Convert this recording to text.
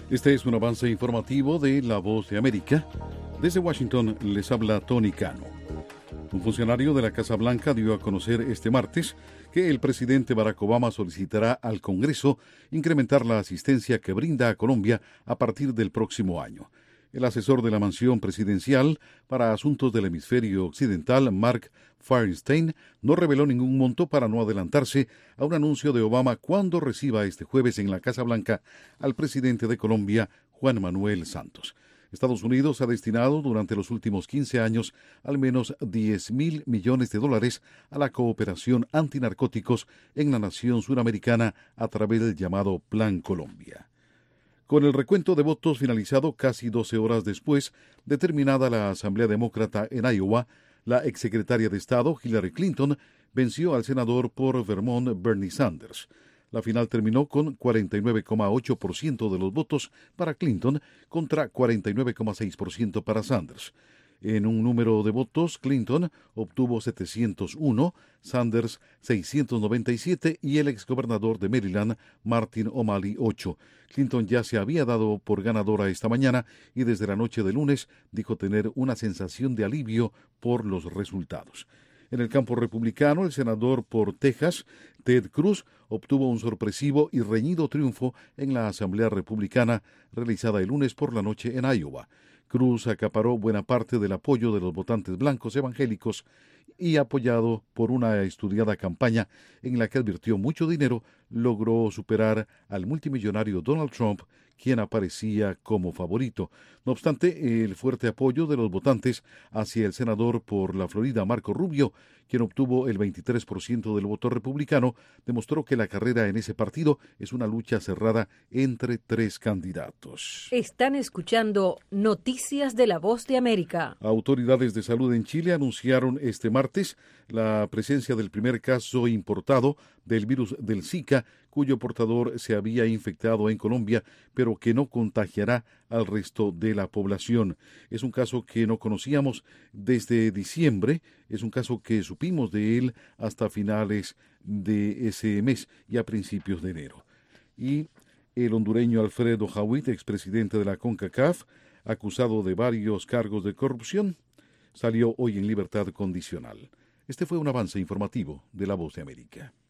Este es un avance informativo de La Voz de América. Desde Washington les habla Tony Cano. Un funcionario de la Casa Blanca dio a conocer este martes que el presidente Barack Obama solicitará al Congreso incrementar la asistencia que brinda a Colombia a partir del próximo año. El asesor de la mansión presidencial para asuntos del hemisferio occidental, Mark Feinstein, no reveló ningún monto para no adelantarse a un anuncio de Obama cuando reciba este jueves en la Casa Blanca al presidente de Colombia, Juan Manuel Santos. Estados Unidos ha destinado durante los últimos 15 años al menos $10.000 millones a la cooperación antinarcóticos en la nación suramericana a través del llamado Plan Colombia. Con el recuento de votos finalizado casi 12 horas después de terminada la Asamblea Demócrata en Iowa, la exsecretaria de Estado, Hillary Clinton, venció al senador por Vermont, Bernie Sanders. La final terminó con 49,8% de los votos para Clinton contra 49,6% para Sanders. En un número de votos, Clinton obtuvo 701, Sanders 697 y el exgobernador de Maryland, Martin O'Malley, 8. Clinton ya se había dado por ganadora esta mañana y desde la noche de lunes dijo tener una sensación de alivio por los resultados. En el campo republicano, el senador por Texas, Ted Cruz, obtuvo un sorpresivo y reñido triunfo en la Asamblea Republicana realizada el lunes por la noche en Iowa. Cruz acaparó buena parte del apoyo de los votantes blancos evangélicos y, apoyado por una estudiada campaña en la que advirtió mucho dinero, logró superar al multimillonario Donald Trump, quien aparecía como favorito. No obstante, el fuerte apoyo de los votantes hacia el senador por la Florida, Marco Rubio, quien obtuvo el 23% del voto republicano, demostró que la carrera en ese partido es una lucha cerrada entre tres candidatos. Están escuchando Noticias de La Voz de América. Autoridades de salud en Chile anunciaron este martes la presencia del primer caso importado del virus del Zika, cuyo portador se había infectado en Colombia, pero que no contagiará al resto de la población. Es un caso que no conocíamos desde diciembre, es un caso que supimos de él hasta finales de ese mes y a principios de enero. Y el hondureño Alfredo Jawit, expresidente de la CONCACAF, acusado de varios cargos de corrupción, salió hoy en libertad condicional. Este fue un avance informativo de La Voz de América.